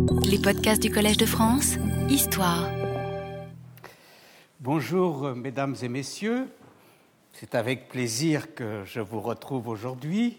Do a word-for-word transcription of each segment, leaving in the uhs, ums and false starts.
Les podcasts du Collège de France, Histoire. Bonjour, mesdames et messieurs. C'est avec plaisir que je vous retrouve aujourd'hui.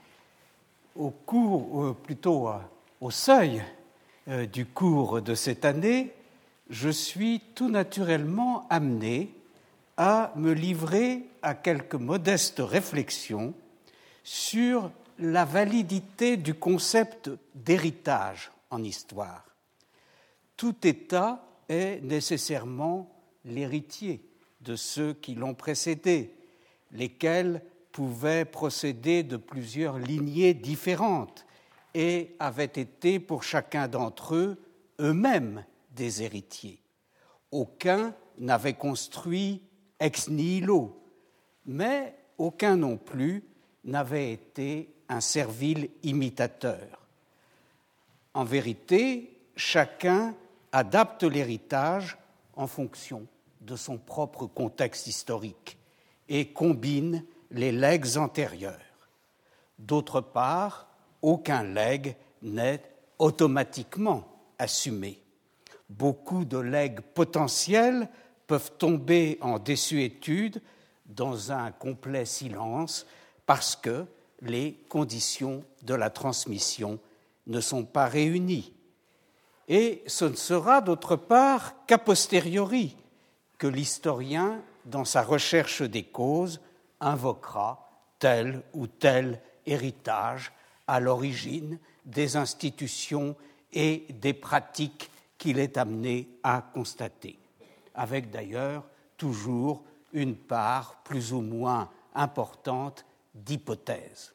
Au cours, euh, plutôt euh, au seuil euh, du cours de cette année, je suis tout naturellement amené à me livrer à quelques modestes réflexions sur la validité du concept d'héritage en histoire. Tout État est nécessairement l'héritier de ceux qui l'ont précédé, lesquels pouvaient procéder de plusieurs lignées différentes et avaient été pour chacun d'entre eux eux-mêmes des héritiers. Aucun n'avait construit ex nihilo, mais aucun non plus n'avait été un servile imitateur. En vérité, chacun adapte l'héritage en fonction de son propre contexte historique et combine les legs antérieurs. D'autre part, aucun legs n'est automatiquement assumé. Beaucoup de legs potentiels peuvent tomber en désuétude dans un complet silence parce que les conditions de la transmission ne sont pas réunies. Et ce ne sera d'autre part qu'a posteriori que l'historien, dans sa recherche des causes, invoquera tel ou tel héritage à l'origine des institutions et des pratiques qu'il est amené à constater, avec d'ailleurs toujours une part plus ou moins importante d'hypothèses.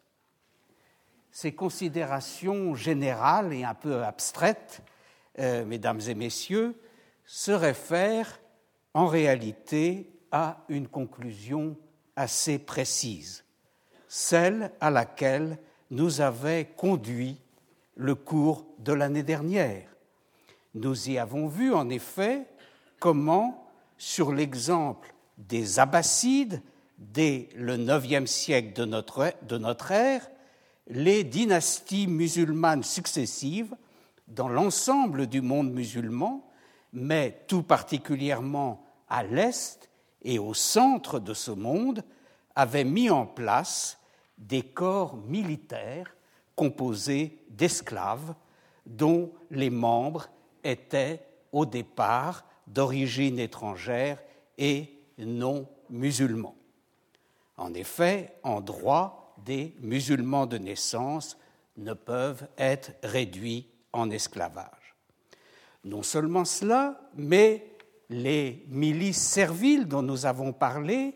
Ces considérations générales et un peu abstraites, euh, mesdames et messieurs, se réfèrent en réalité à une conclusion assez précise, celle à laquelle nous avait conduit le cours de l'année dernière. Nous y avons vu en effet comment, sur l'exemple des Abbassides, dès le neuvième siècle de notre, de notre ère, les dynasties musulmanes successives, dans l'ensemble du monde musulman, mais tout particulièrement à l'est et au centre de ce monde, avaient mis en place des corps militaires composés d'esclaves dont les membres étaient au départ d'origine étrangère et non musulmans. En effet, en droit, des musulmans de naissance ne peuvent être réduits en esclavage. Non seulement cela, mais les milices serviles dont nous avons parlé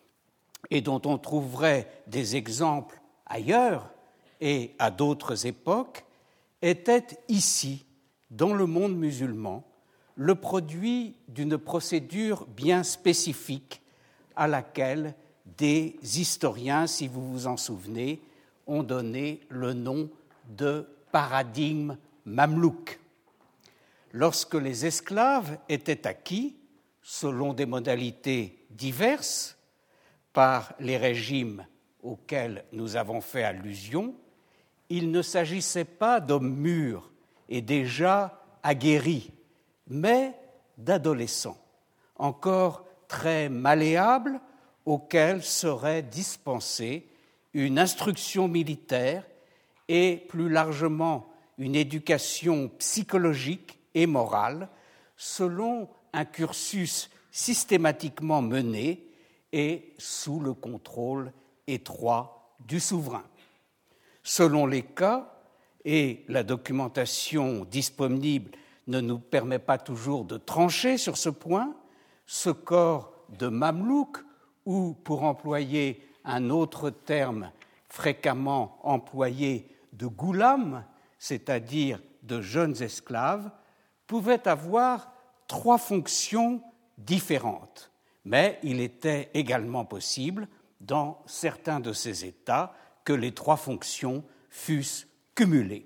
et dont on trouverait des exemples ailleurs et à d'autres époques, étaient ici, dans le monde musulman, le produit d'une procédure bien spécifique à laquelle des historiens, si vous vous en souvenez, ont donné le nom de paradigme mamelouk. Lorsque les esclaves étaient acquis, selon des modalités diverses, par les régimes auxquels nous avons fait allusion, il ne s'agissait pas d'hommes mûrs et déjà aguerris, mais d'adolescents, encore très malléables, auxquels serait dispensée une instruction militaire et plus largement une éducation psychologique et morale selon un cursus systématiquement mené et sous le contrôle étroit du souverain. Selon les cas, et la documentation disponible ne nous permet pas toujours de trancher sur ce point, ce corps de mamelouk, ou pour employer un autre terme fréquemment employé de goulam, c'est-à-dire de jeunes esclaves, pouvait avoir trois fonctions différentes. Mais il était également possible, dans certains de ces États, que les trois fonctions fussent cumulées.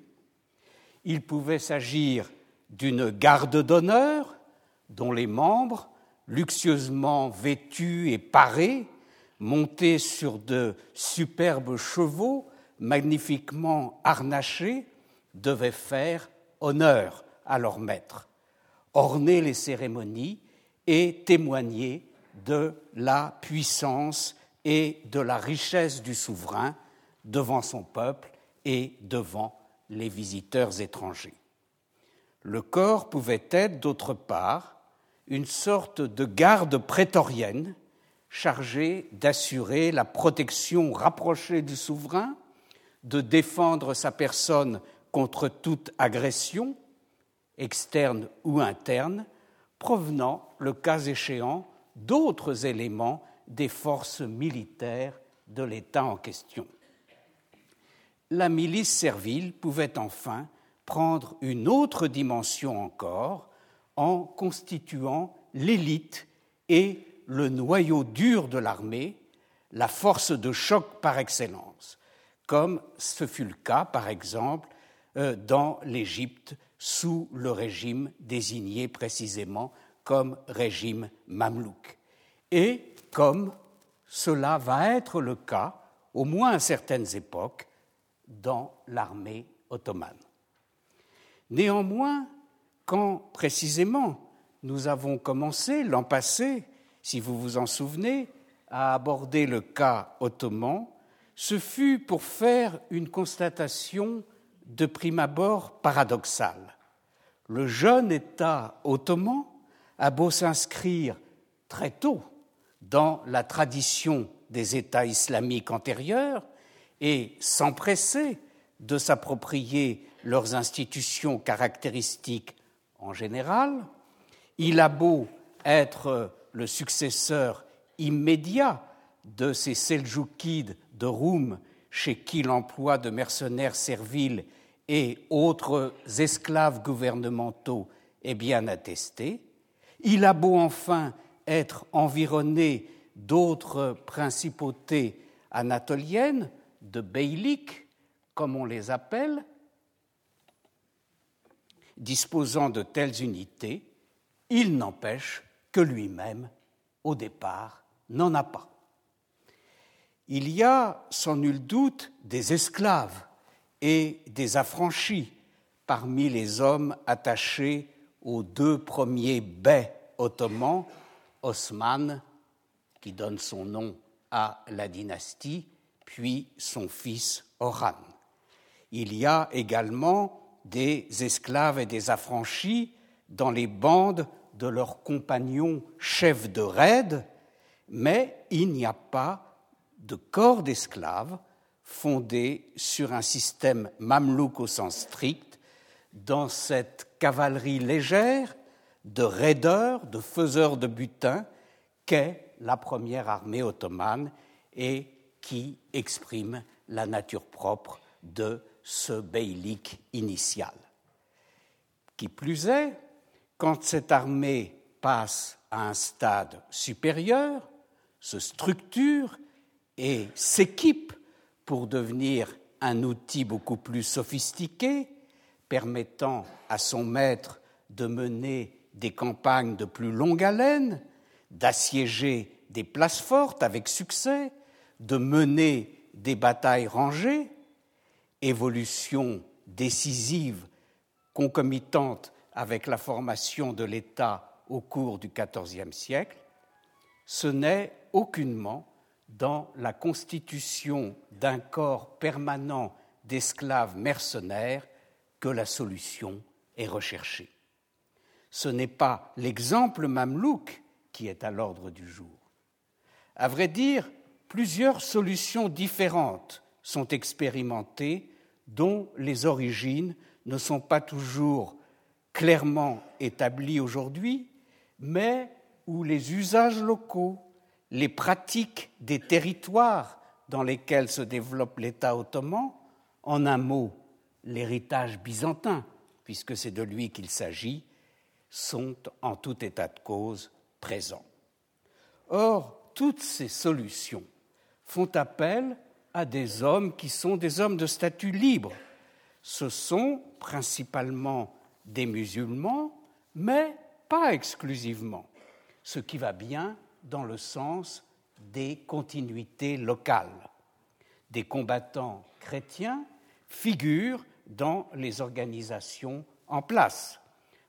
Il pouvait s'agir d'une garde d'honneur, dont les membres, luxueusement vêtus et parés, montés sur de superbes chevaux magnifiquement harnachés, devaient faire honneur à leur maître, orner les cérémonies et témoigner de la puissance et de la richesse du souverain devant son peuple et devant les visiteurs étrangers. Le corps pouvait être, d'autre part, une sorte de garde prétorienne chargée d'assurer la protection rapprochée du souverain, de défendre sa personne contre toute agression, externe ou interne, provenant, le cas échéant, d'autres éléments des forces militaires de l'État en question. La milice servile pouvait enfin prendre une autre dimension encore en constituant l'élite et le noyau dur de l'armée, la force de choc par excellence, comme ce fut le cas, par exemple, dans l'Égypte sous le régime désigné précisément comme régime mamelouk, et comme cela va être le cas, au moins à certaines époques, dans l'armée ottomane. Néanmoins, quand précisément nous avons commencé l'an passé, si vous vous en souvenez, à aborder le cas ottoman, ce fut pour faire une constatation de prime abord paradoxale. Le jeune État ottoman a beau s'inscrire très tôt dans la tradition des États islamiques antérieurs et s'empresser de s'approprier leurs institutions caractéristiques en général, il a beau être le successeur immédiat de ces Seldjoukides de Roum, chez qui l'emploi de mercenaires serviles et autres esclaves gouvernementaux est bien attesté, il a beau enfin être environné d'autres principautés anatoliennes, de beyliks, comme on les appelle, disposant de telles unités, il n'empêche que lui-même, au départ, n'en a pas. Il y a sans nul doute des esclaves et des affranchis parmi les hommes attachés aux deux premiers bey ottomans, Osman, qui donne son nom à la dynastie, puis son fils Orhan. Il y a également des esclaves et des affranchis dans les bandes de leurs compagnons chefs de raid, mais il n'y a pas de corps d'esclaves fondé sur un système mamelouk au sens strict, dans cette cavalerie légère de raideurs, de faiseurs de butin qu'est la première armée ottomane et qui exprime la nature propre de ce beylik initial. Qui plus est, quand cette armée passe à un stade supérieur, se structure et s'équipe pour devenir un outil beaucoup plus sophistiqué, permettant à son maître de mener des campagnes de plus longue haleine, d'assiéger des places fortes avec succès, de mener des batailles rangées, évolution décisive concomitante avec la formation de l'État au cours du quatorzième siècle, ce n'est aucunement dans la constitution d'un corps permanent d'esclaves mercenaires que la solution est recherchée. Ce n'est pas l'exemple mamelouk qui est à l'ordre du jour. À vrai dire, plusieurs solutions différentes sont expérimentées dont les origines ne sont pas toujours clairement établies aujourd'hui, mais où les usages locaux, les pratiques des territoires dans lesquels se développe l'État ottoman, en un mot, l'héritage byzantin, puisque c'est de lui qu'il s'agit, sont en tout état de cause présents. Or, toutes ces solutions font appel à des hommes qui sont des hommes de statut libre. Ce sont principalement des musulmans, mais pas exclusivement, ce qui va bien dans le sens des continuités locales. Des combattants chrétiens figurent dans les organisations en place.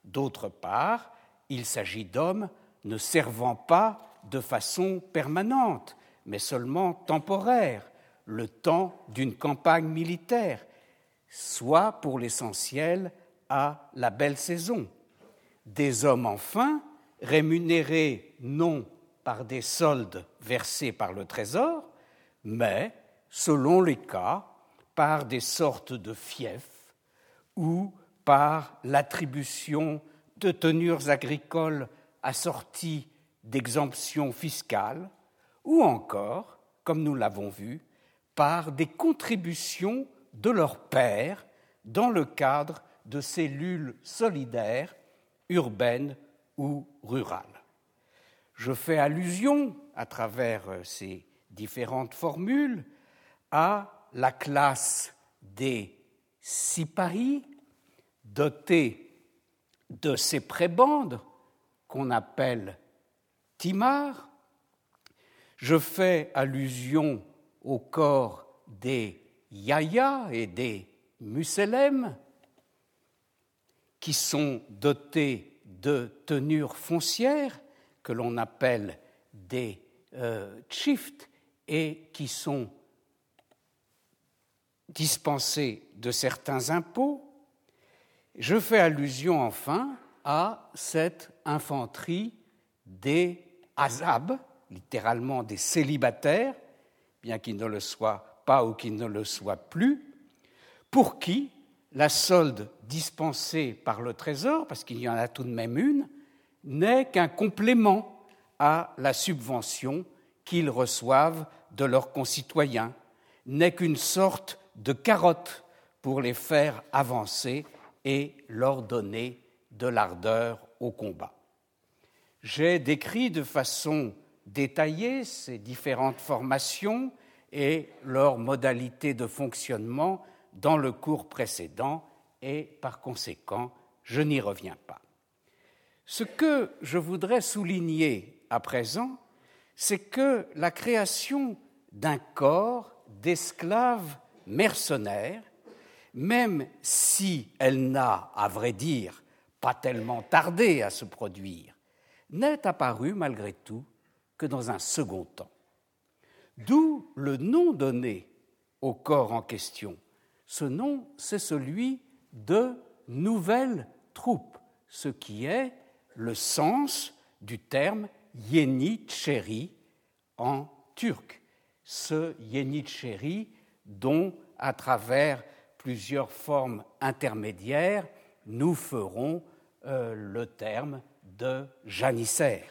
D'autre part, il s'agit d'hommes ne servant pas de façon permanente, mais seulement temporaire, le temps d'une campagne militaire, soit pour l'essentiel à la belle saison. Des hommes enfin, rémunérés non par des soldes versés par le Trésor, mais, selon les cas, par des sortes de fiefs ou par l'attribution de tenures agricoles assorties d'exemptions fiscales, ou encore, comme nous l'avons vu, par des contributions de leurs pairs dans le cadre de cellules solidaires, urbaines ou rurales. Je fais allusion, à travers ces différentes formules, à la classe des siparis, dotés de ces prébendes qu'on appelle timars. Je fais allusion au corps des yayas et des musselem, qui sont dotés de tenures foncières que l'on appelle des euh, tchifts et qui sont dispensés de certains impôts. Je fais allusion enfin à cette infanterie des azab, littéralement des célibataires, bien qu'ils ne le soient pas ou qu'ils ne le soient plus, pour qui la solde dispensée par le Trésor, parce qu'il y en a tout de même une, n'est qu'un complément à la subvention qu'ils reçoivent de leurs concitoyens, n'est qu'une sorte de carotte pour les faire avancer et leur donner de l'ardeur au combat. J'ai décrit de façon détaillée ces différentes formations et leurs modalités de fonctionnement dans le cours précédent et, par conséquent, je n'y reviens pas. Ce que je voudrais souligner à présent, c'est que la création d'un corps d'esclaves mercenaires, même si elle n'a, à vrai dire, pas tellement tardé à se produire, n'est apparue malgré tout que dans un second temps. D'où le nom donné au corps en question. Ce nom, c'est celui de nouvelle troupe, ce qui est le sens du terme Yeniçeri en turc. Ce Yeniçeri dont, à travers plusieurs formes intermédiaires, nous ferons euh, le terme de janissaires.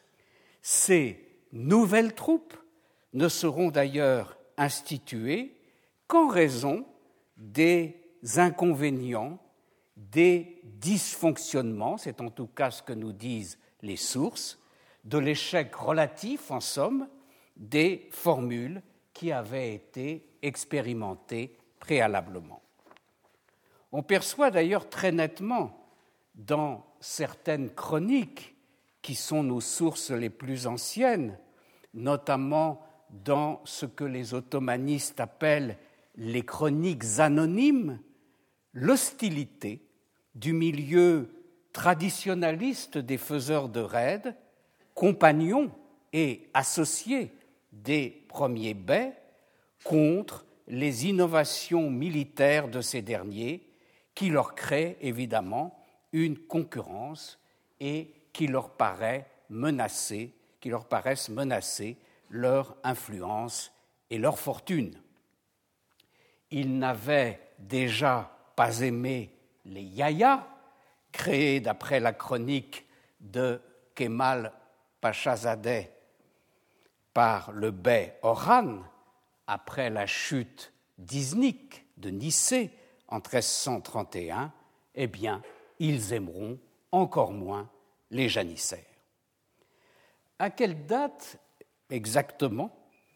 Ces nouvelles troupes ne seront d'ailleurs instituées qu'en raison des inconvénients, des dysfonctionnements, c'est en tout cas ce que nous disent les sources, de l'échec relatif, en somme, des formules qui avaient été expérimentées préalablement. On perçoit d'ailleurs très nettement dans certaines chroniques qui sont nos sources les plus anciennes, notamment dans ce que les ottomanistes appellent les chroniques anonymes, l'hostilité du milieu traditionnaliste des faiseurs de raids, compagnons et associés des premiers bey, contre les innovations militaires de ces derniers, qui leur créent évidemment une concurrence et qui leur paraît menacer, qui leur paraissent menacer leur influence et leur fortune. Ils n'avaient déjà pas aimé les yayas, créés d'après la chronique de Kemal Pachazadeh par le bey Orhan, après la chute d'Iznik de Nicée en treize cent trente et un, eh bien, ils aimeront encore moins les janissaires. À quelle date exactement,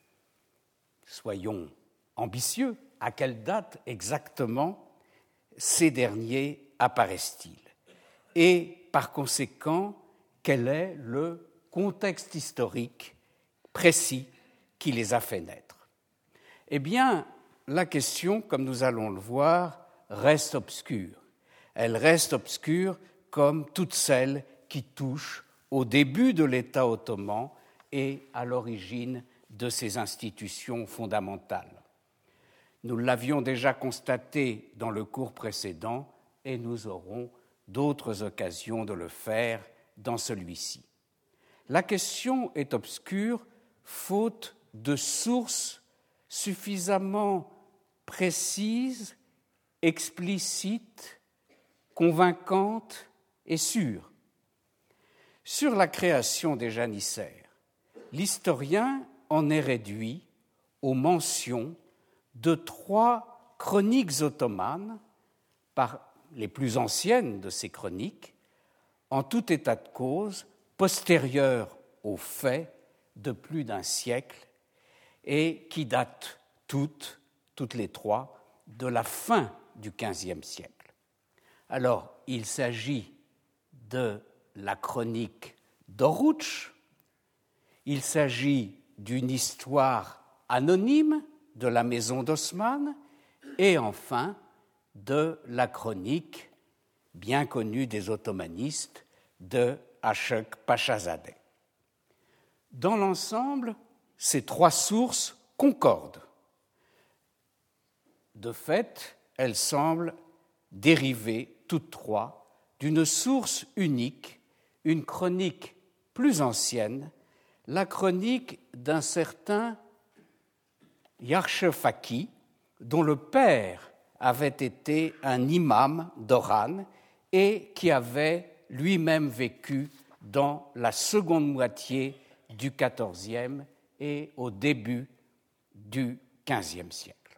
soyons ambitieux, à quelle date exactement ces derniers apparaissent-ils? Et par conséquent, quel est le contexte historique précis qui les a fait naître? Eh bien, la question, comme nous allons le voir, reste obscure. Elle reste obscure comme toutes celles qui touchent au début de l'État ottoman et à l'origine de ses institutions fondamentales. Nous l'avions déjà constaté dans le cours précédent et nous aurons d'autres occasions de le faire dans celui-ci. La question est obscure, faute de sources suffisamment précises, explicites, convaincantes et sûres. Sur la création des janissaires, l'historien en est réduit aux mentions de trois chroniques ottomanes, par les plus anciennes de ces chroniques, en tout état de cause, postérieures aux faits de plus d'un siècle et qui datent toutes, toutes les trois, de la fin du quinzième siècle. Alors, il s'agit de la chronique d'Oruç, il s'agit d'une histoire anonyme de la maison d'Osman et enfin de la chronique bien connue des ottomanistes de Aşık Paşazadeh. Dans l'ensemble, ces trois sources concordent. De fait, elles semblent dériver toutes trois d'une source unique, une chronique plus ancienne, la chronique d'un certain Yarshefaki, dont le père avait été un imam d'Oran et qui avait lui-même vécu dans la seconde moitié du quatorzième et au début du quinzième siècle.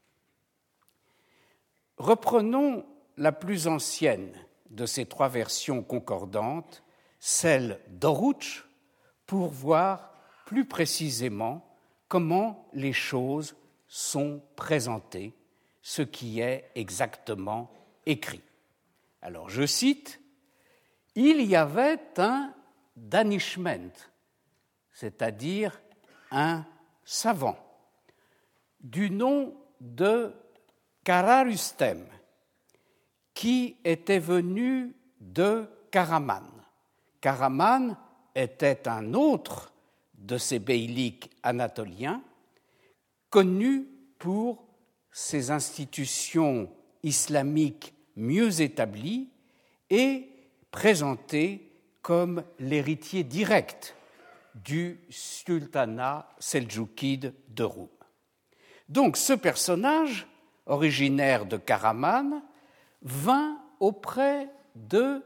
Reprenons la plus ancienne de ces trois versions concordantes, celle d'Oruç, pour voir plus précisément comment les choses sont présentées, ce qui est exactement écrit. Alors, je cite, « Il y avait un danishment, c'est-à-dire un savant, du nom de Kararüstem, qui était venu de Karaman. Karaman était un autre de ces beyliks anatoliens, connu pour ses institutions islamiques mieux établies et présenté comme l'héritier direct du sultanat seldjoukide de Roum. Donc ce personnage, originaire de Karaman, vint auprès de,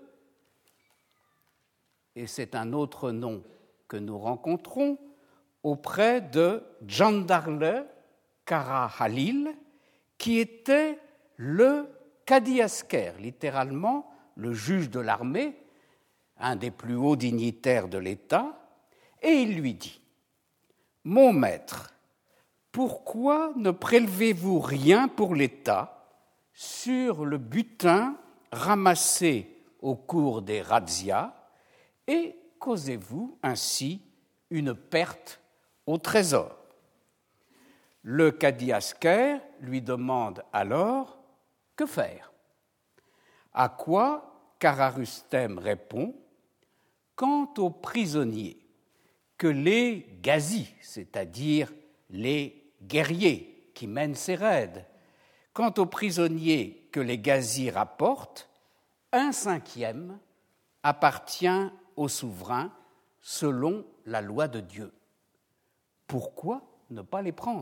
et c'est un autre nom que nous rencontrons, auprès de Jandarlı Kara Halil, qui était le Kadi Asker, littéralement le juge de l'armée, un des plus hauts dignitaires de l'État, et il lui dit « Mon maître, pourquoi ne prélevez-vous rien pour l'État sur le butin ramassé au cours des razzias et causez-vous ainsi une perte au trésor ?» Le Kadi Asker lui demande alors « Que faire ?» À quoi Kararüstem répond « Quant aux prisonniers que les gazis, c'est-à-dire les guerriers qui mènent ces raids, quant aux prisonniers que les gazis rapportent, un cinquième appartient au souverain selon la loi de Dieu. Pourquoi ne pas les prendre ?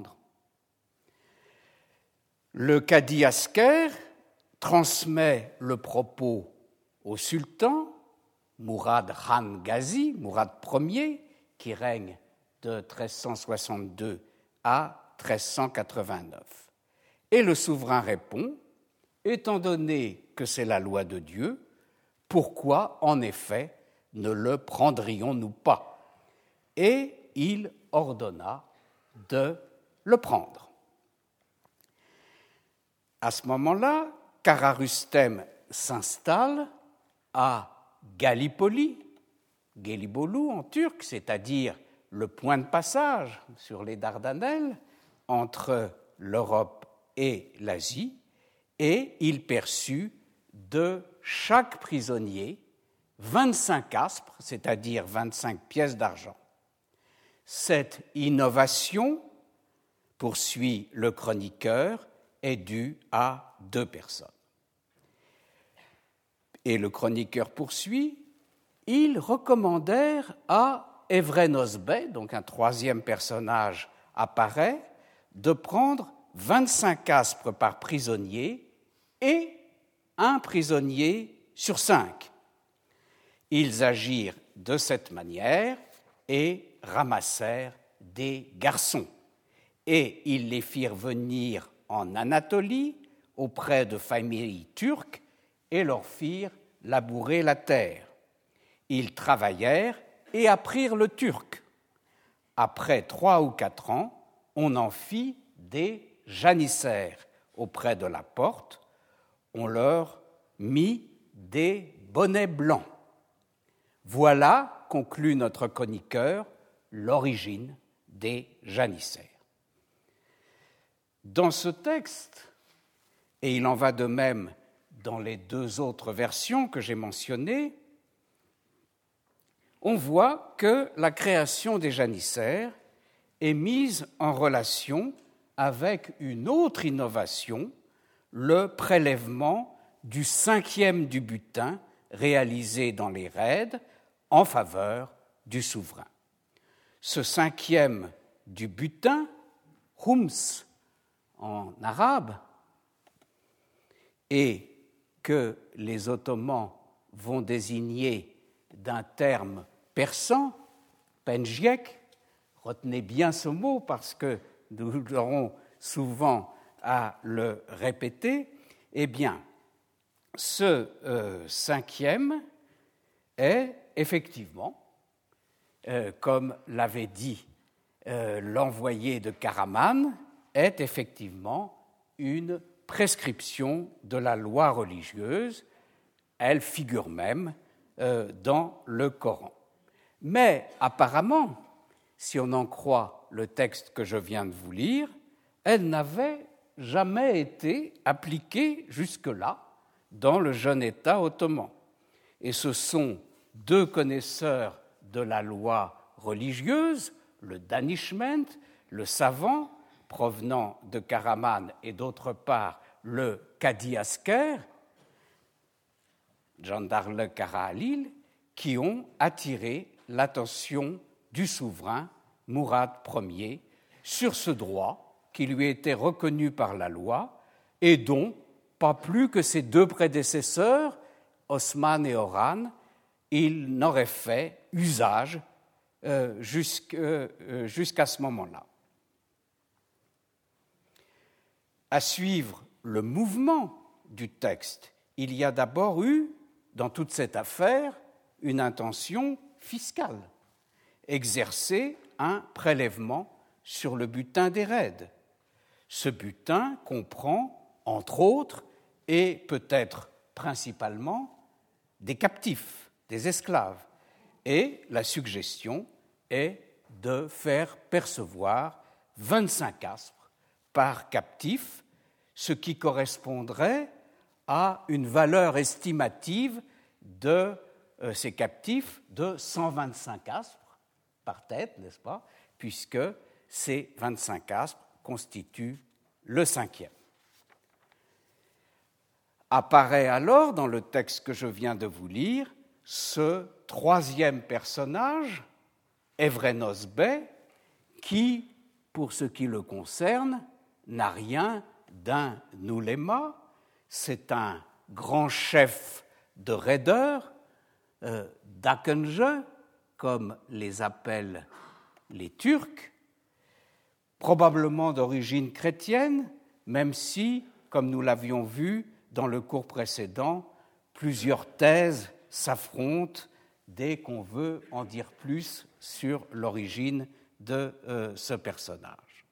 Le Kadi Asker transmet le propos au sultan, Mourad Khan Gazi, Mourad Ier, qui règne de treize cent soixante-deux à treize cent quatre-vingt-neuf. Et le souverain répond, étant donné que c'est la loi de Dieu, pourquoi, en effet, ne le prendrions-nous pas ? Et il ordonna de le prendre. À ce moment-là, Kararüstem s'installe à Gallipoli, Gelibolu en turc, c'est-à-dire le point de passage sur les Dardanelles entre l'Europe et l'Asie, et il perçut de chaque prisonnier vingt-cinq aspres, c'est-à-dire vingt-cinq pièces d'argent. Cette innovation, poursuit le chroniqueur, est due à deux personnes. Et le chroniqueur poursuit, ils recommandèrent à Évrénos Bey, donc un troisième personnage apparaît, de prendre vingt-cinq aspres par prisonnier et un prisonnier sur cinq. Ils agirent de cette manière et ramassèrent des garçons. Et ils les firent venir en Anatolie auprès de familles turques et leur firent labourer la terre. Ils travaillèrent et apprirent le turc. Après trois ou quatre ans, on en fit des janissaires auprès de la porte. On leur mit des bonnets blancs. Voilà, conclut notre chroniqueur, l'origine des janissaires. Dans ce texte, et il en va de même dans les deux autres versions que j'ai mentionnées, on voit que la création des janissaires est mise en relation avec une autre innovation, le prélèvement du cinquième du butin réalisé dans les raids en faveur du souverain. Ce cinquième du butin, khums en arabe, et que les Ottomans vont désigner d'un terme persan, penjiek, retenez bien ce mot parce que nous aurons souvent à le répéter, eh bien, ce euh, cinquième est effectivement, euh, comme l'avait dit euh, l'envoyé de Karaman, est effectivement une prescription de la loi religieuse. Elle figure même euh, dans le Coran. Mais apparemment, si on en croit le texte que je viens de vous lire, elle n'avait jamais été appliquée jusque-là dans le jeune État ottoman. Et ce sont deux connaisseurs de la loi religieuse, le Danishment, le savant, provenant de Karaman, et d'autre part le Qadi Asker, Jandarlı Kara Halil, qui ont attiré l'attention du souverain Mourad Ier sur ce droit qui lui était reconnu par la loi et dont, pas plus que ses deux prédécesseurs, Osman et Orhan, il n'aurait fait usage euh, jusqu'à, euh, jusqu'à ce moment-là. À suivre le mouvement du texte, il y a d'abord eu, dans toute cette affaire, une intention fiscale, exercer un prélèvement sur le butin des raids. Ce butin comprend, entre autres, et peut-être principalement, des captifs, des esclaves. Et la suggestion est de faire percevoir vingt-cinq aspres par captif, ce qui correspondrait à une valeur estimative de euh, ces captifs de cent vingt-cinq aspres par tête, n'est-ce pas, puisque ces vingt-cinq aspres constituent le cinquième. Apparaît alors, dans le texte que je viens de vous lire, ce troisième personnage, Évrénos Bey, qui, pour ce qui le concerne, n'a rien d'un ouléma. C'est un grand chef de raideurs, euh, d'Akıncı, comme les appellent les Turcs, probablement d'origine chrétienne, même si, comme nous l'avions vu dans le cours précédent, plusieurs thèses s'affrontent dès qu'on veut en dire plus sur l'origine de euh, ce personnage.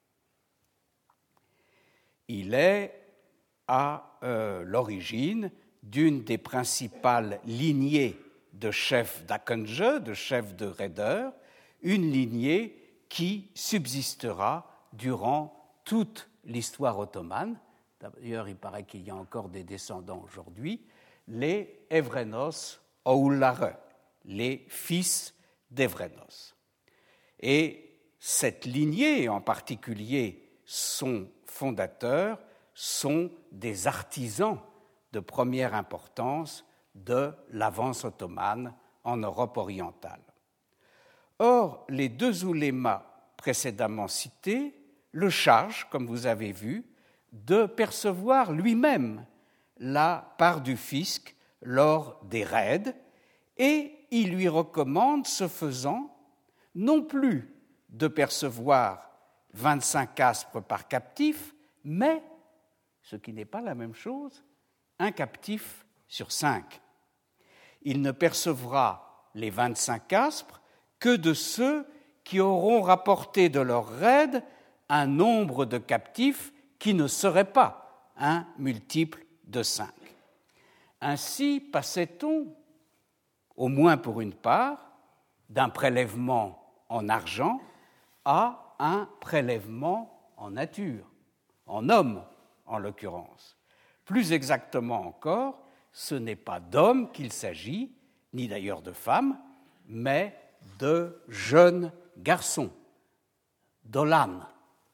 Il est à euh, l'origine d'une des principales lignées de chefs d'Akıncı, de chefs de raideurs, une lignée qui subsistera durant toute l'histoire ottomane. D'ailleurs, il paraît qu'il y a encore des descendants aujourd'hui, les Évrénos Oulare, les fils d'Evrenos. Et cette lignée, en particulier son fondateur, sont des artisans de première importance de l'avance ottomane en Europe orientale. Or, les deux oulémas précédemment cités le chargent, comme vous avez vu, de percevoir lui-même la part du fisc lors des raids, et il lui recommande, ce faisant, non plus de percevoir vingt-cinq aspres par captif, mais, ce qui n'est pas la même chose, un captif sur cinq. Il ne percevra les vingt-cinq aspres que de ceux qui auront rapporté de leur raid un nombre de captifs qui ne serait pas un multiple de cinq. Ainsi passait-on, au moins pour une part, d'un prélèvement en argent à un prélèvement en nature, en homme en l'occurrence. Plus exactement encore, ce n'est pas d'hommes qu'il s'agit, ni d'ailleurs de femmes, mais de jeunes garçons, d'olam.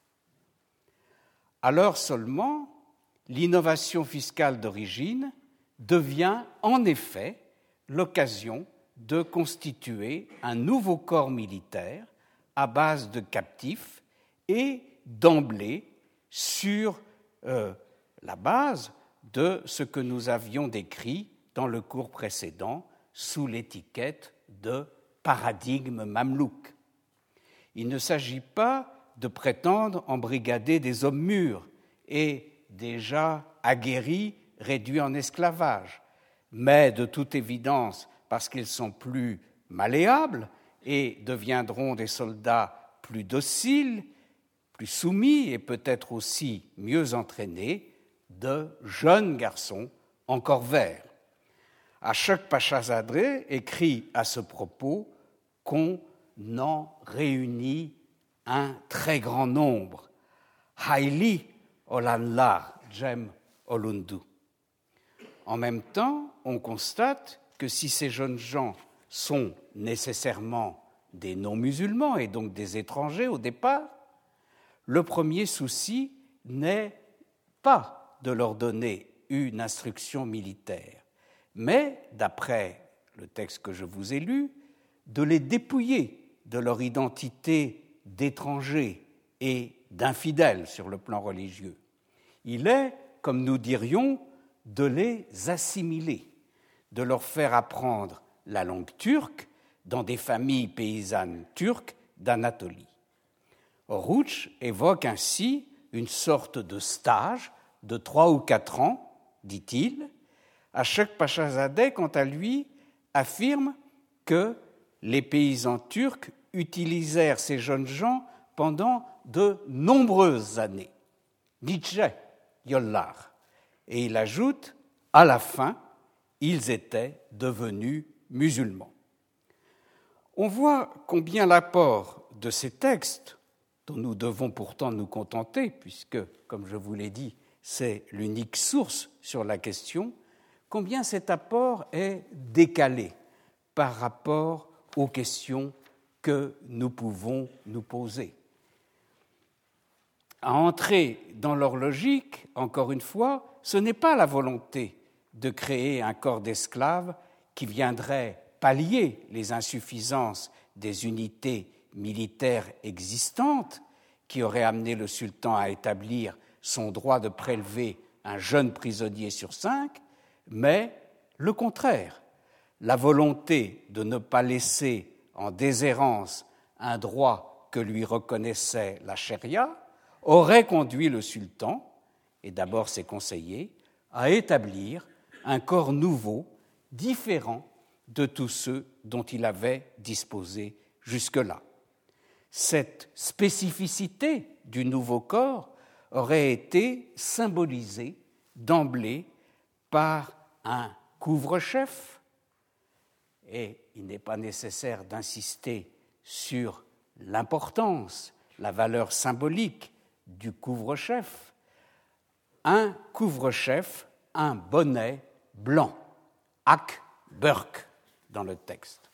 Alors seulement, l'innovation fiscale d'origine devient en effet l'occasion de constituer un nouveau corps militaire à base de captifs et d'emblée sur euh, la base de ce que nous avions décrit dans le cours précédent sous l'étiquette de paradigme mamelouk. Il ne s'agit pas de prétendre embrigader des hommes mûrs et déjà aguerris, réduits en esclavage, mais de toute évidence, parce qu'ils sont plus malléables et deviendront des soldats plus dociles, plus soumis et peut-être aussi mieux entraînés, de jeunes garçons encore verts. Ashok Pachazadeh écrit à ce propos qu'on en réunit un très grand nombre. Haili Olanla Jem Olundu. En même temps, on constate que si ces jeunes gens sont nécessairement des non-musulmans et donc des étrangers au départ, le premier souci n'est pas de leur donner une instruction militaire, mais, d'après le texte que je vous ai lu, de les dépouiller de leur identité d'étrangers et d'infidèles sur le plan religieux. Il est, comme nous dirions, de les assimiler, de leur faire apprendre la langue turque dans des familles paysannes turques d'Anatolie. Oruç évoque ainsi une sorte de stage de trois ou quatre ans, dit-il. Ashok Pachazadeh, quant à lui, affirme que les paysans turcs utilisèrent ces jeunes gens pendant de nombreuses années. Nice Yollar. Et il ajoute, à la fin, ils étaient devenus musulmans. On voit combien l'apport de ces textes, dont nous devons pourtant nous contenter, puisque, comme je vous l'ai dit, c'est l'unique source sur la question, combien cet apport est décalé par rapport aux questions que nous pouvons nous poser. À entrer dans leur logique, encore une fois, ce n'est pas la volonté de créer un corps d'esclaves qui viendrait pallier les insuffisances des unités militaires existantes, qui auraient amené le sultan à établir son droit de prélever un jeune prisonnier sur cinq, mais le contraire, la volonté de ne pas laisser en déshérence un droit que lui reconnaissait la charia aurait conduit le sultan, et d'abord ses conseillers, à établir un corps nouveau, différent de tous ceux dont il avait disposé jusque-là. Cette spécificité du nouveau corps aurait été symbolisée d'emblée par un couvre-chef, et il n'est pas nécessaire d'insister sur l'importance, la valeur symbolique du couvre-chef, un couvre-chef, un bonnet blanc, ak burk dans le texte.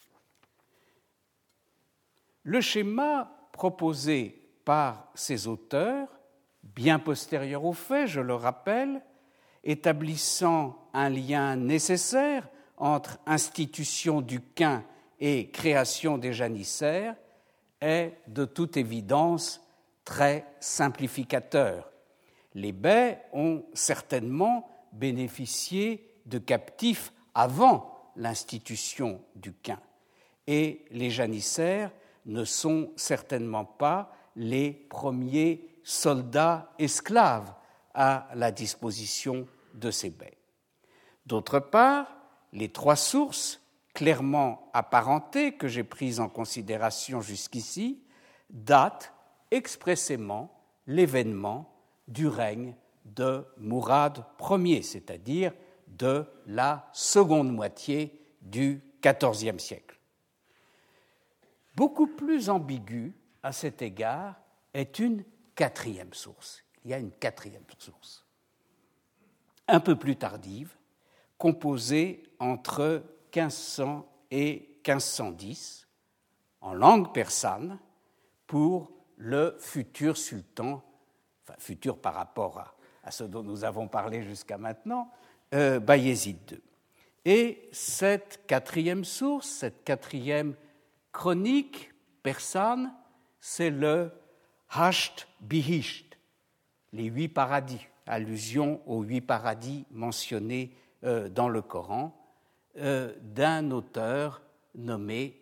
Le schéma proposé par ces auteurs, bien postérieur aux faits, je le rappelle, établissant un lien nécessaire entre institution du quin et création des janissaires, est de toute évidence très simplificateur. Les bey ont certainement bénéficié de captifs avant l'institution du quin, et les janissaires ne sont certainement pas les premiers soldats esclaves à la disposition de ces bey. D'autre part, les trois sources clairement apparentées que j'ai prises en considération jusqu'ici datent expressément l'événement du règne de Mourad Ier, c'est-à-dire de la seconde moitié du quatorzième siècle. Beaucoup plus ambiguë à cet égard est une quatrième source. Il y a une quatrième source, un peu plus tardive, composée entre quinze cents et quinze cent dix, en langue persane, pour le futur sultan, enfin futur par rapport à, à ce dont nous avons parlé jusqu'à maintenant, euh, Bayezid deux. Et cette quatrième source, cette quatrième chronique persane, c'est le Hasht Bihisht, les huit paradis, allusion aux huit paradis mentionnés euh, dans le Coran, euh, d'un auteur nommé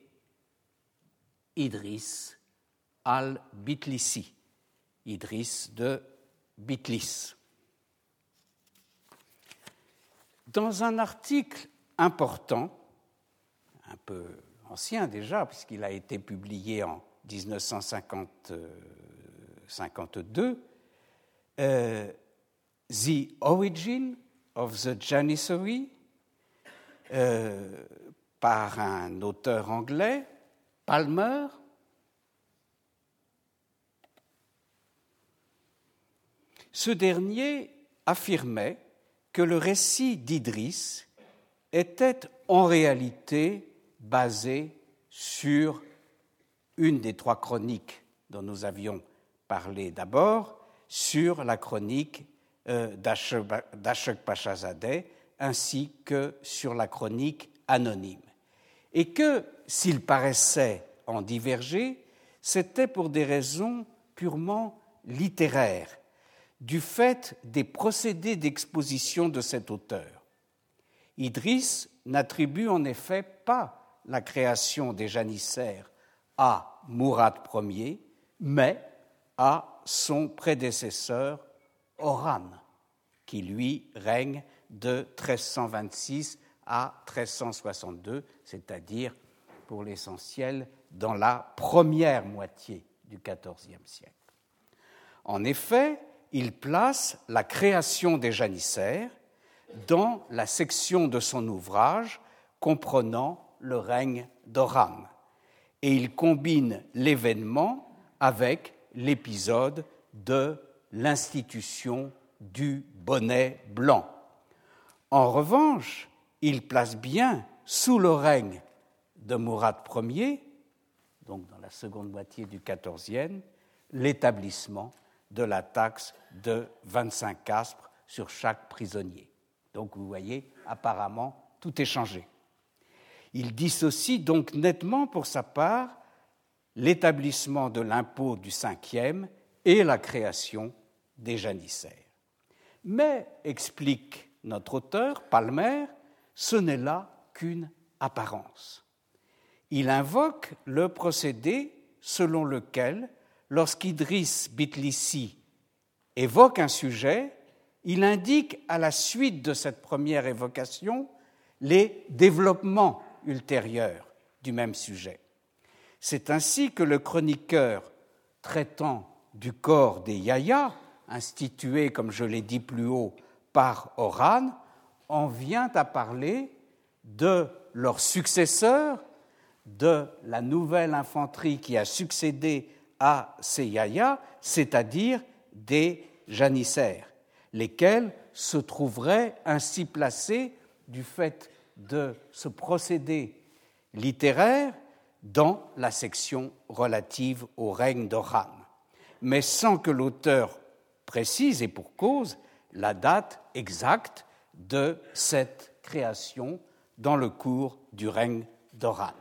Idriss al-Bitlissi, Idriss de Bitlis. Dans un article important, un peu ancien déjà, puisqu'il a été publié en dix-neuf cent cinquante-deux, euh, The Origin of the Janissary, euh, par un auteur anglais, Palmer, ce dernier affirmait que le récit d'Idriss était en réalité basé sur une des trois chroniques dont nous avions parlé d'abord, sur la chronique euh, d'Ashok-Pachazadeh ainsi que sur la chronique anonyme. Et que, s'il paraissait en diverger, c'était pour des raisons purement littéraires, du fait des procédés d'exposition de cet auteur. Idriss n'attribue en effet pas la création des janissaires à Mourad Ier, mais à son prédécesseur Oran, qui lui règne de treize cent vingt-six à treize cent soixante-deux, c'est-à-dire pour l'essentiel dans la première moitié du quatorzième siècle. En effet, il place la création des janissaires dans la section de son ouvrage comprenant le règne d'Oran, et il combine l'événement avec l'épisode de l'institution du bonnet blanc. En revanche, il place bien sous le règne de Mourad Ier, donc dans la seconde moitié du quatorzième, l'établissement de la taxe de vingt-cinq aspres sur chaque prisonnier. Donc vous voyez, apparemment, tout est changé. Il dissocie donc nettement pour sa part l'établissement de l'impôt du cinquième et la création des janissaires. Mais, explique notre auteur, Palmer, ce n'est là qu'une apparence. Il invoque le procédé selon lequel, lorsqu'Idriss Bitlissi évoque un sujet, il indique à la suite de cette première évocation les développements ultérieurs du même sujet. C'est ainsi que le chroniqueur traitant du corps des Yahya, institué, comme je l'ai dit plus haut, par Oran, en vient à parler de leurs successeurs, de la nouvelle infanterie qui a succédé à ces Yahya, c'est-à-dire des janissaires, lesquels se trouveraient ainsi placés du fait de ce procédé littéraire dans la section relative au règne d'Oran, mais sans que l'auteur précise, et pour cause, la date exacte de cette création dans le cours du règne d'Oran.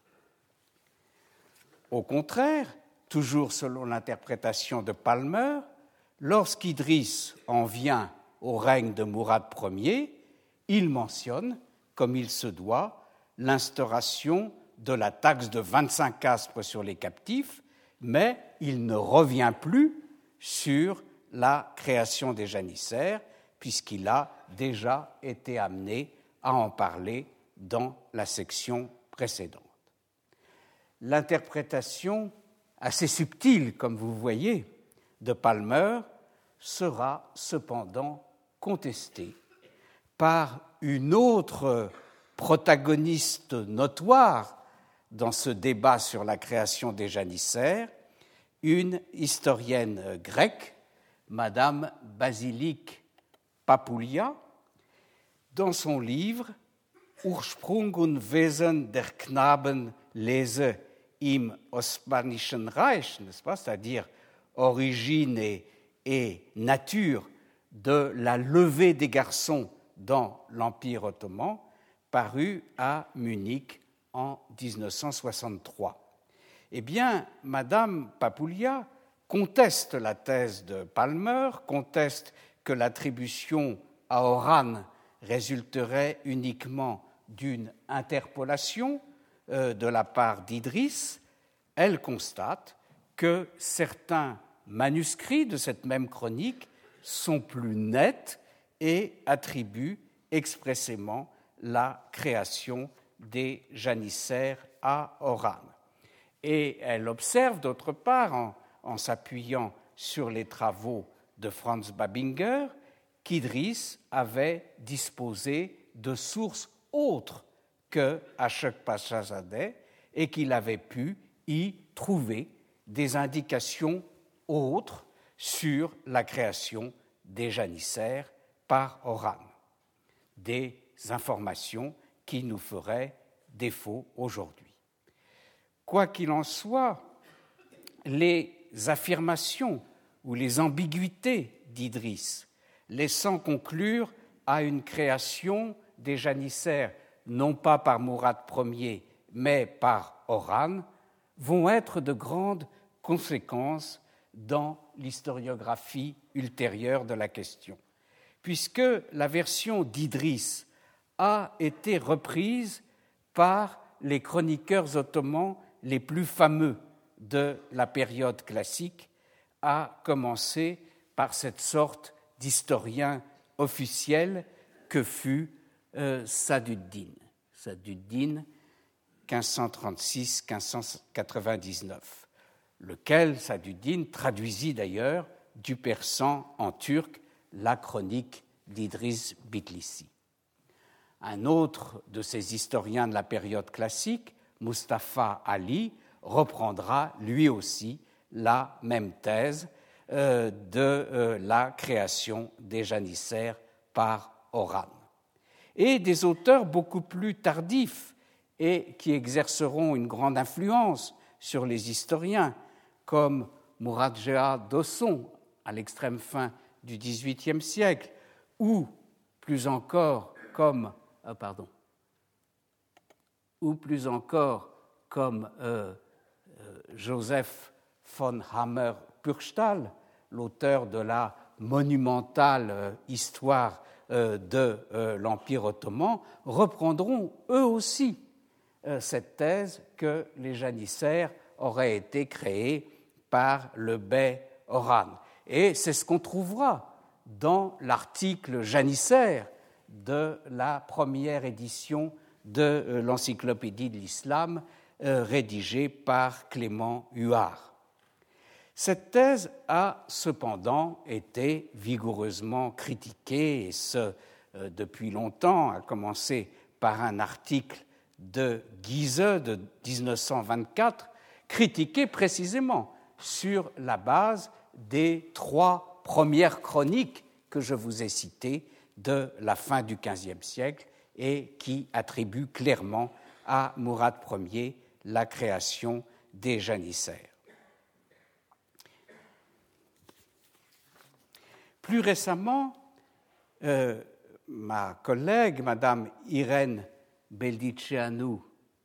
Au contraire, toujours selon l'interprétation de Palmer, lorsqu'Idriss en vient au règne de Mourad Ier, il mentionne, comme il se doit, l'instauration de la taxe de vingt-cinq aspres sur les captifs, mais il ne revient plus sur la création des janissaires, puisqu'il a déjà été amené à en parler dans la section précédente. L'interprétation assez subtile, comme vous voyez, de Palmer sera cependant contestée par une autre protagoniste notoire dans ce débat sur la création des janissaires, une historienne grecque, Madame Basilike Papoulia, dans son livre « Ursprung und Wesen der Knabenlese im Osmanischen Reich », n'est-ce pas, c'est-à-dire origine et, et nature de la levée des garçons dans l'Empire ottoman, paru à Munich en dix-neuf cent soixante-trois. Eh bien, Madame Papoulia conteste la thèse de Palmer, conteste que l'attribution à Oran résulterait uniquement d'une interpolation euh, de la part d'Idriss. Elle constate que certains manuscrits de cette même chronique sont plus nets et attribuent expressément la création des janissaires à Oran. Et elle observe d'autre part, en, en s'appuyant sur les travaux de Franz Babinger, qu'Idriss avait disposé de sources autres que Ashok-Pashazadeh et qu'il avait pu y trouver des indications autres sur la création des janissaires par Oran, des informations qui nous feraient défaut aujourd'hui. Quoi qu'il en soit, les affirmations ou les ambiguïtés d'Idriss, laissant conclure à une création des janissaires non pas par Mourad Ier, mais par Oran, vont être de grandes conséquences dans l'historiographie ultérieure de la question, puisque la version d'Idriss a été reprise par les chroniqueurs ottomans les plus fameux de la période classique, à commencer par cette sorte d'historien officiel que fut euh, Sadruddin. Sadruddin, quinze cent trente-six à quinze cent quatre-vingt-dix-neuf, lequel Sadruddin traduisit d'ailleurs du persan en turc la chronique d'Idriss Bitlissi. Un autre de ces historiens de la période classique, Mustafa Ali, reprendra lui aussi la même thèse euh, de euh, la création des janissaires par Oran. Et des auteurs beaucoup plus tardifs et qui exerceront une grande influence sur les historiens, comme Muradjah Dosson à l'extrême fin du dix-huitième siècle, ou plus encore comme euh, pardon, ou plus encore comme euh, euh, Joseph von Hammer-Purgstall, l'auteur de la monumentale euh, histoire euh, de euh, l'Empire ottoman, reprendront eux aussi euh, cette thèse que les janissaires auraient été créés par le bey Oran. Et c'est ce qu'on trouvera dans l'article janissaire de la première édition de euh, l'Encyclopédie de l'Islam, euh, rédigée par Clément Huard. Cette thèse a cependant été vigoureusement critiquée, et ce, euh, depuis longtemps, à commencer par un article de Giese de dix-neuf cent vingt-quatre, critiqué précisément sur la base des trois premières chroniques que je vous ai citées de la fin du quinzième siècle et qui attribuent clairement à Mourad Ier la création des janissaires. Plus récemment, euh, ma collègue, Madame Irène Beldiceanu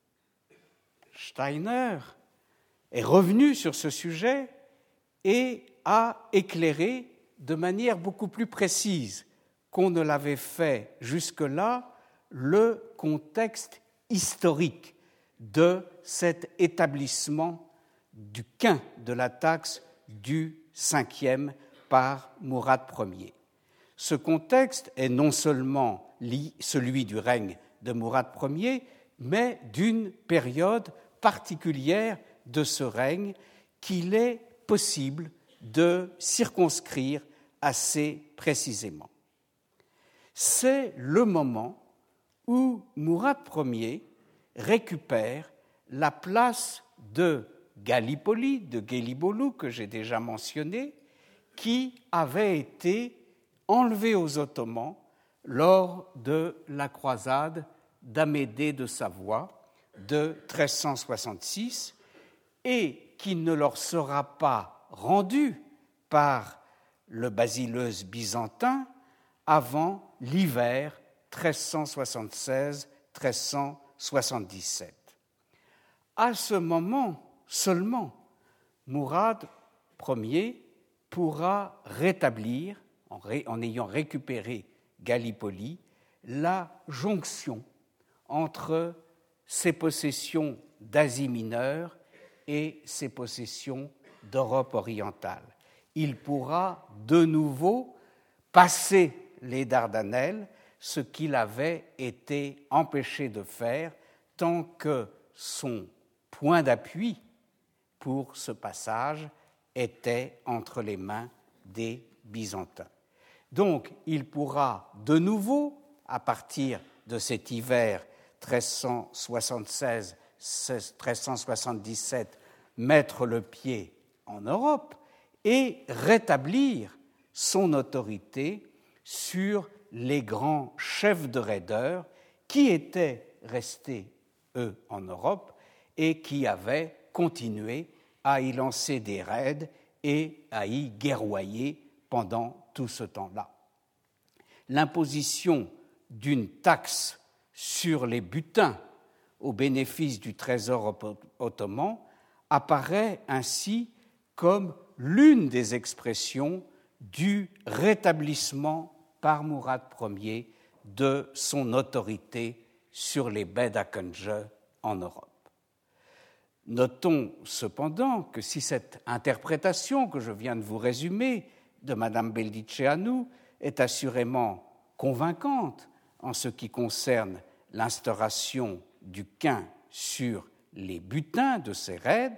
Steiner, est revenue sur ce sujet et a éclairé de manière beaucoup plus précise qu'on ne l'avait fait jusque-là le contexte historique de cet établissement du quin de la taxe du cinquième par Mourad Ier. Ce contexte est non seulement celui du règne de Mourad Ier, mais d'une période particulière de ce règne qu'il est possible de circonscrire assez précisément. C'est le moment où Mourad Ier récupère la place de Gallipoli, de Gelibolu, que j'ai déjà mentionné, qui avait été enlevé aux Ottomans lors de la croisade d'Amédée de Savoie de treize cent soixante-six et qui ne leur sera pas rendu par le basileus byzantin avant l'hiver treize cent soixante-seize treize cent soixante-dix-sept. À ce moment seulement, Mourad Ier pourra rétablir, en, ré, en ayant récupéré Gallipoli, la jonction entre ses possessions d'Asie mineure et ses possessions d'Europe orientale. Il pourra de nouveau passer les Dardanelles, ce qu'il avait été empêché de faire tant que son point d'appui pour ce passage était entre les mains des Byzantins. Donc, il pourra de nouveau, à partir de cet hiver treize cent soixante-seize treize cent soixante-dix-sept, mettre le pied en Europe et rétablir son autorité sur les grands chefs de raideurs qui étaient restés, eux, en Europe et qui avaient continué à y lancer des raids et à y guerroyer pendant tout ce temps-là. L'imposition d'une taxe sur les butins au bénéfice du trésor ottoman apparaît ainsi comme l'une des expressions du rétablissement par Mourad Ier de son autorité sur les baies d'Akhenje en Europe. Notons cependant que si cette interprétation que je viens de vous résumer de Madame Beldiceanu est assurément convaincante en ce qui concerne l'instauration du quin sur les butins de ces raids,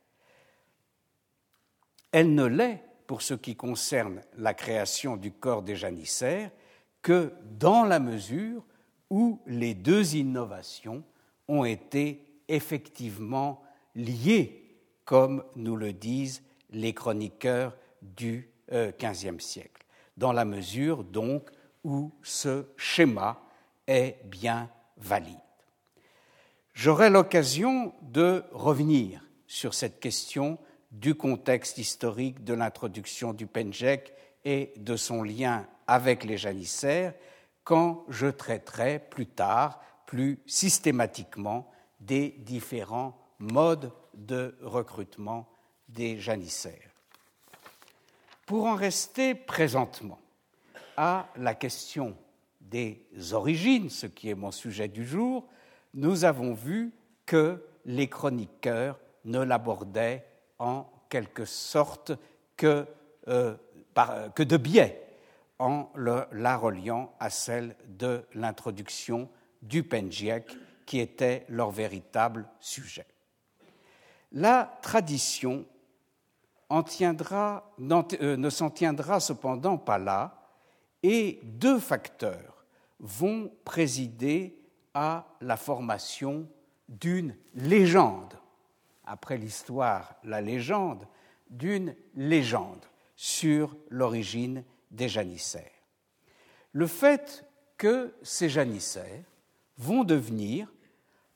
elle ne l'est pour ce qui concerne la création du corps des janissaires que dans la mesure où les deux innovations ont été effectivement liées, comme nous le disent les chroniqueurs du quinzième siècle, dans la mesure donc où ce schéma est bien valide. J'aurai l'occasion de revenir sur cette question du contexte historique de l'introduction du penjek et de son lien avec les janissaires quand je traiterai plus tard, plus systématiquement, des différents modes de recrutement des janissaires. Pour en rester présentement à la question des origines, ce qui est mon sujet du jour, nous avons vu que les chroniqueurs ne l'abordaient en quelque sorte que, euh, par, que de biais, en le, la reliant à celle de l'introduction du penjek, qui était leur véritable sujet. La tradition en tiendra, euh, ne s'en tiendra cependant pas là, et deux facteurs vont présider à la formation d'une légende, après l'histoire, la légende, d'une légende sur l'origine des janissaires. Le fait que ces janissaires vont devenir,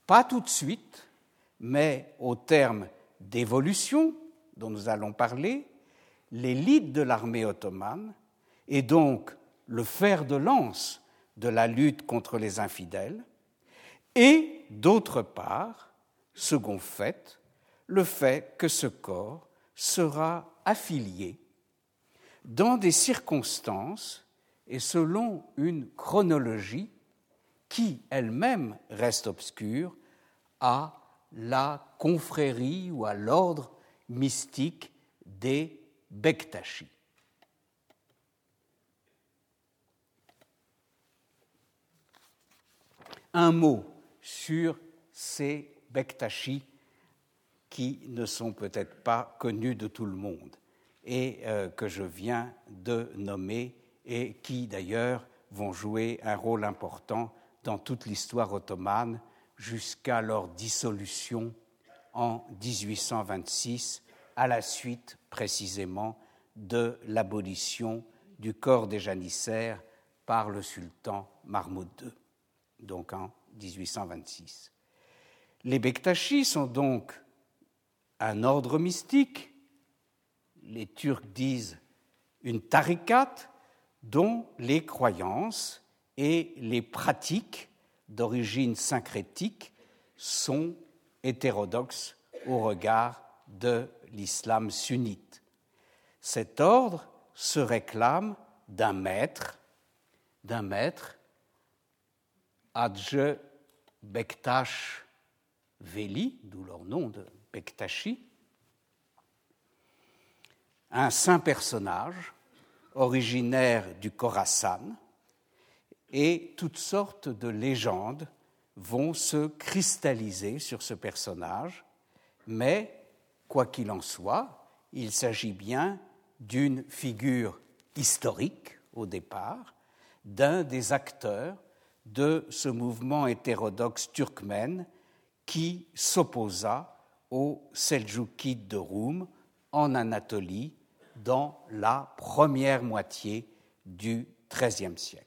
Pas tout de suite, mais au terme d'évolution dont nous allons parler, l'élite de l'armée ottomane est donc le fer de lance de la lutte contre les infidèles, et d'autre part, second fait, le fait que ce corps sera affilié dans des circonstances et selon une chronologie qui elle-même reste obscure à la confrérie ou à l'ordre mystique des Bektashi. Un mot sur ces Bektashi qui ne sont peut-être pas connus de tout le monde et euh, que je viens de nommer et qui d'ailleurs vont jouer un rôle important dans toute l'histoire ottomane jusqu'à leur dissolution en dix-huit cent vingt-six, à la suite précisément de l'abolition du corps des janissaires par le sultan Mahmoud deux, donc en dix-huit cent vingt-six. Les Bektashi sont donc un ordre mystique, les Turcs disent une tarikat, dont les croyances et les pratiques d'origine syncrétique sont hétérodoxes au regard de l'islam sunnite. Cet ordre se réclame d'un maître, d'un maître, Hadj Bektash Veli, d'où leur nom de Bektashi, un saint personnage originaire du Khorasan, et toutes sortes de légendes vont se cristalliser sur ce personnage, mais, quoi qu'il en soit, il s'agit bien d'une figure historique au départ, d'un des acteurs de ce mouvement hétérodoxe turkmène qui s'opposa aux Seldjoukides de Roum en Anatolie dans la première moitié du treizième siècle.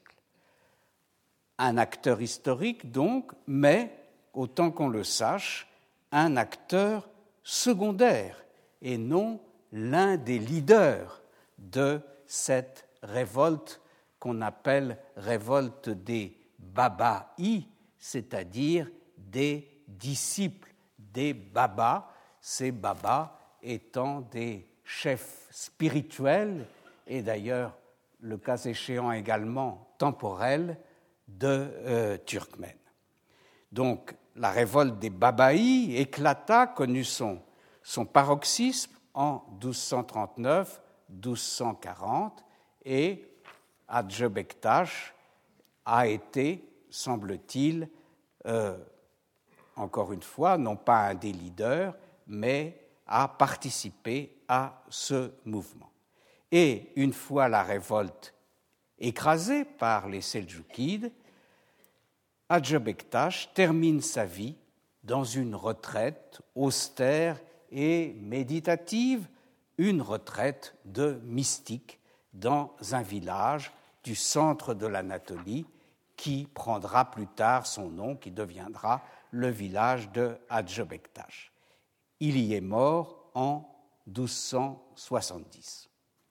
Un acteur historique donc, mais, autant qu'on le sache, un acteur secondaire et non l'un des leaders de cette révolte qu'on appelle révolte des Babaï, c'est-à-dire des disciples des Babas, ces Babas étant des chefs spirituels et d'ailleurs, le cas échéant également temporels, de euh, Turkmènes. Donc, la révolte des Babaï éclata, connut son, son paroxysme en douze cent trente-neuf douze cent quarante et Hadj Bektash a été, semble-t-il, euh, encore une fois, non pas un des leaders, mais a participé à ce mouvement. Et une fois la révolte écrasé par les Seldjoukides, Hadj Bektash termine sa vie dans une retraite austère et méditative, une retraite de mystique dans un village du centre de l'Anatolie qui prendra plus tard son nom, qui deviendra le village de Hadj Bektash. Il y est mort en douze cent soixante-dix.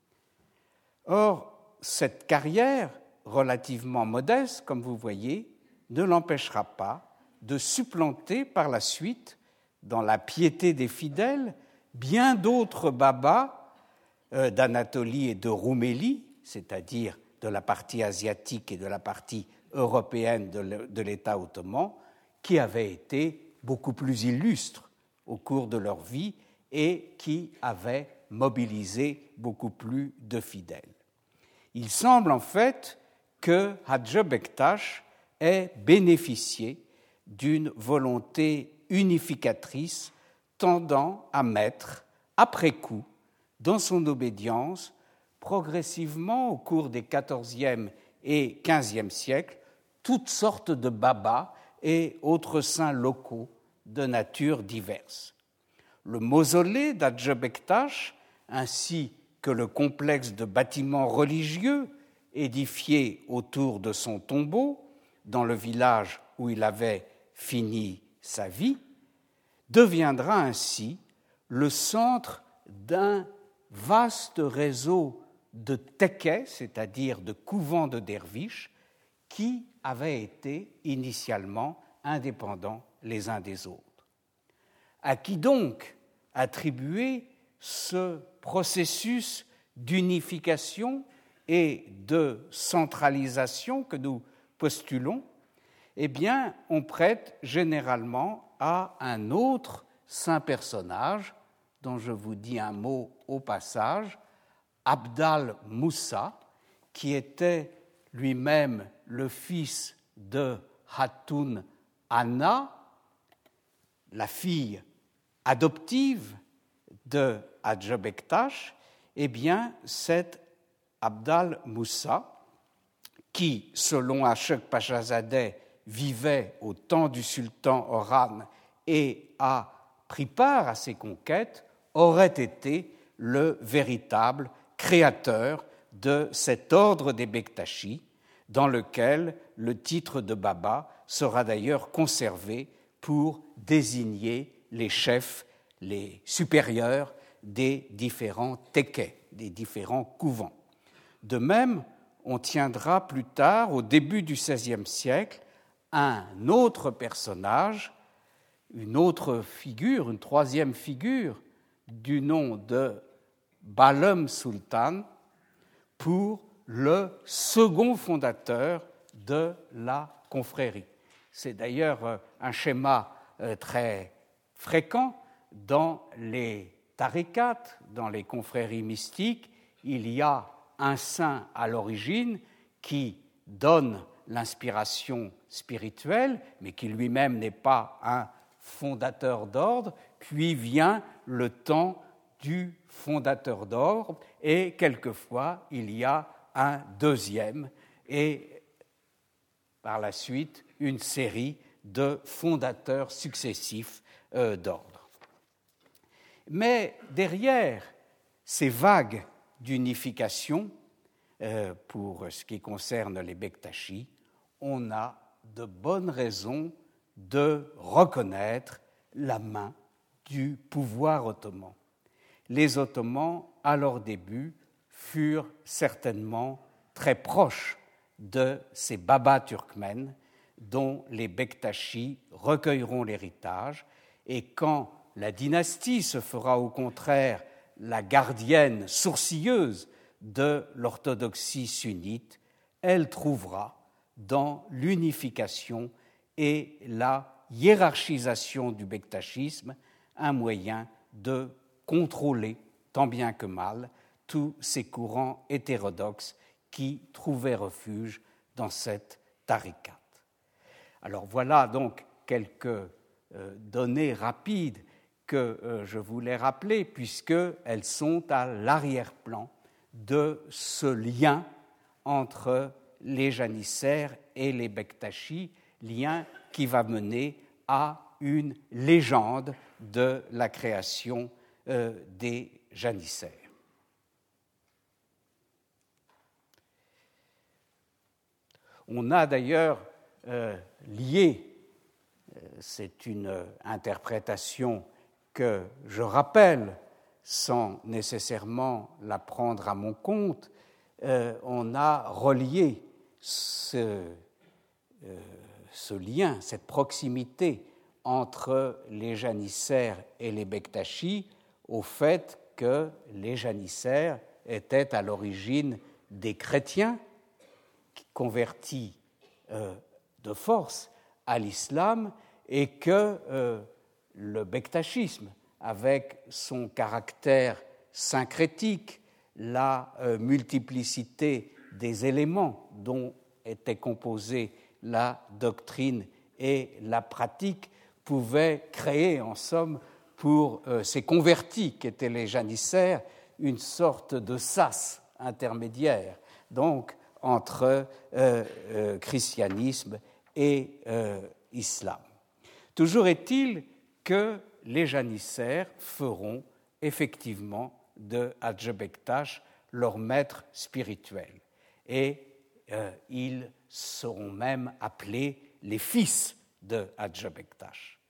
Or, cette carrière relativement modeste, comme vous voyez, ne l'empêchera pas de supplanter par la suite, dans la piété des fidèles, bien d'autres babas euh, d'Anatolie et de Roumélie, c'est-à-dire de la partie asiatique et de la partie européenne de l'État ottoman, qui avaient été beaucoup plus illustres au cours de leur vie et qui avaient mobilisé beaucoup plus de fidèles. Il semble en fait que Hadj Bektash ait bénéficié d'une volonté unificatrice tendant à mettre, après coup, dans son obédience, progressivement au cours des quatorzième et quinzième siècles, toutes sortes de babas et autres saints locaux de nature diverse. Le mausolée d'Hadj Bektash, ainsi que le complexe de bâtiments religieux édifié autour de son tombeau, dans le village où il avait fini sa vie, deviendra ainsi le centre d'un vaste réseau de tekkes, c'est-à-dire de couvents de derviches, qui avaient été initialement indépendants les uns des autres. À qui donc attribuer ce processus d'unification et de centralisation que nous postulons? Eh bien, on prête généralement à un autre saint personnage, dont je vous dis un mot au passage, Abd al-Moussa, qui était lui-même le fils de Hatun Anna, la fille adoptive de Hadj Bektash. Eh bien, c'est Abd al-Moussa qui, selon Ashok Pachazadeh, vivait au temps du sultan Orhan et a pris part à ses conquêtes, aurait été le véritable créateur de cet ordre des Bektachis, dans lequel le titre de Baba sera d'ailleurs conservé pour désigner les chefs, les supérieurs des différents tekkes, des différents couvents. De même, on tiendra plus tard, au début du seizième siècle, un autre personnage, une autre figure, une troisième figure, du nom de Balem Sultan, pour le second fondateur de la confrérie. C'est d'ailleurs un schéma très fréquent dans les tariqats, dans les confréries mystiques. Il y a un saint à l'origine qui donne l'inspiration spirituelle, mais qui lui-même n'est pas un fondateur d'ordre, puis vient le temps du fondateur d'ordre, et quelquefois il y a un deuxième, et par la suite une série de fondateurs successifs euh, d'ordre. Mais derrière ces vagues d'unification, euh, pour ce qui concerne les Bektachis, on a de bonnes raisons de reconnaître la main du pouvoir ottoman. Les Ottomans, à leur début, furent certainement très proches de ces babas turkmènes dont les Bektachis recueilleront l'héritage, et quand la dynastie se fera au contraire la gardienne sourcilleuse de l'orthodoxie sunnite, elle trouvera dans l'unification et la hiérarchisation du bektachisme un moyen de contrôler, tant bien que mal, tous ces courants hétérodoxes qui trouvaient refuge dans cette tariqat. Alors voilà donc quelques euh, données rapides que euh, je voulais rappeler, puisqu'elles sont à l'arrière-plan de ce lien entre les janissaires et les Bektachis, lien qui va mener à une légende de la création euh, des janissaires. On a d'ailleurs euh, lié, euh, c'est une interprétation que je rappelle sans nécessairement la prendre à mon compte, euh, on a relié ce, euh, ce lien, cette proximité entre les janissaires et les Bektachis au fait que les janissaires étaient à l'origine des chrétiens convertis euh, de force à l'islam, et que euh, le bektachisme, avec son caractère syncrétique, la euh, multiplicité des éléments dont était composée la doctrine et la pratique, pouvait créer, en somme, pour euh, ces convertis qu'étaient les janissaires, une sorte de sas intermédiaire, donc entre euh, euh, christianisme et euh, islam. Toujours est-il que les janissaires feront effectivement de Hadj Bektash leur maître spirituel, et euh, ils seront même appelés les fils de Hadj Bektash.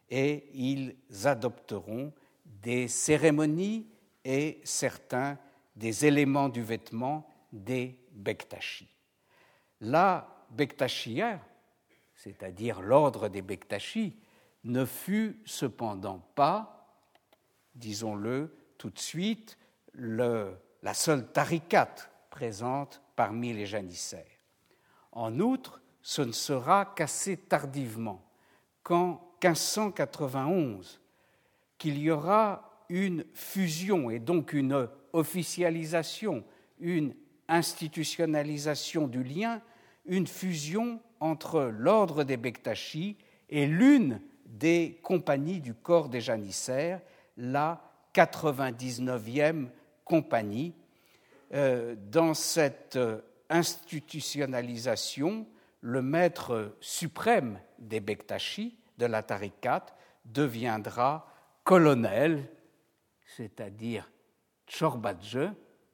et ils adopteront des cérémonies et certains des éléments du vêtement des Bektashi. La Bektashia, c'est-à-dire l'ordre des Bektashi, ne fut cependant pas, disons-le tout de suite, le, la seule tariqat présente parmi les janissaires. En outre, ce ne sera qu'assez tardivement, qu'en quinze cent quatre-vingt-onze, qu'il y aura une fusion et donc une officialisation, une institutionnalisation du lien, une fusion entre l'ordre des Bektashi et l'une des compagnies du corps des janissaires, la quatre-vingt-dix-neuvième compagnie. Euh, dans cette institutionnalisation, le maître suprême des Bektashi, de la tariqat, deviendra colonel, c'est-à-dire Çorbacı,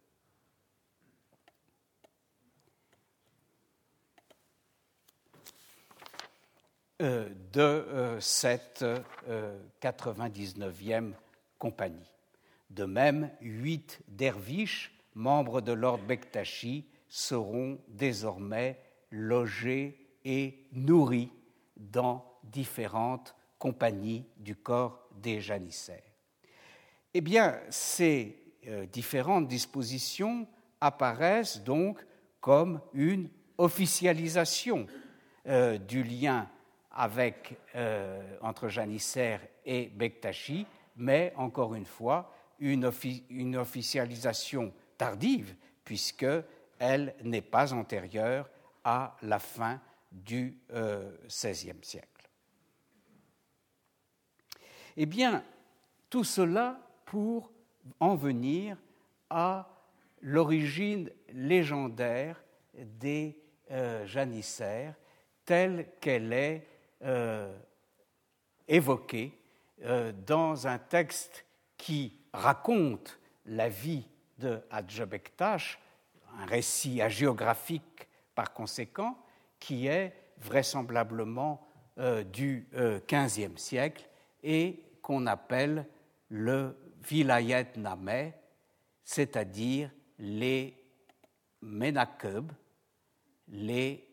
euh, de euh, cette euh, quatre-vingt-dix-neuvième compagnie. De même, huit derviches, membres de l'ordre Bektashi, seront désormais logés et nourris dans différentes compagnies du corps des janissaires. Eh bien, ces euh, différentes dispositions apparaissent donc comme une officialisation euh, du lien avec, euh, entre janissaires et Bektashi, mais encore une fois, une, offi- une officialisation tardive, puisqu'elle n'est pas antérieure à la fin du euh, seizième siècle. Eh bien, tout cela pour en venir à l'origine légendaire des euh, janissaires, telle qu'elle est euh, évoquée euh, dans un texte qui raconte la vie de Hacı Bektaş, un récit hagiographique par conséquent, qui est vraisemblablement euh, du euh, quinzième siècle et qu'on appelle le Vilayet-Name, c'est-à-dire les Menakeb, les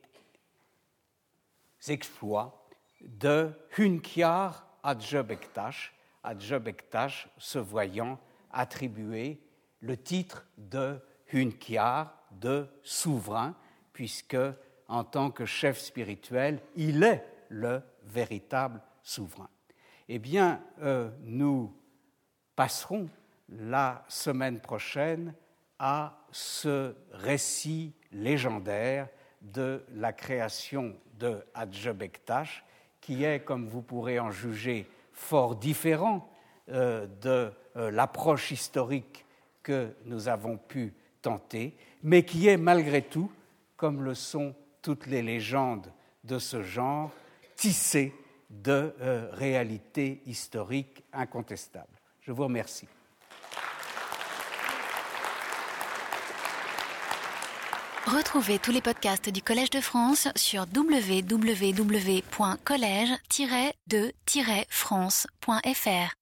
exploits de Hünkâr Hacı Bektaş, Hacı Bektaş se voyant attribuer le titre de Hünkâr, de souverain, puisque en tant que chef spirituel, il est le véritable souverain. Eh bien, euh, nous passerons la semaine prochaine à ce récit légendaire de la création de Hacı Bektaş, qui est, comme vous pourrez en juger, fort différent euh, de euh, l'approche historique que nous avons pu tenter, mais qui est malgré tout, comme le sont toutes les légendes de ce genre, tissé de euh, réalités historiques incontestables. Je vous remercie. Retrouvez tous les podcasts du Collège de France sur w w w point collège tiret de tiret france point f r.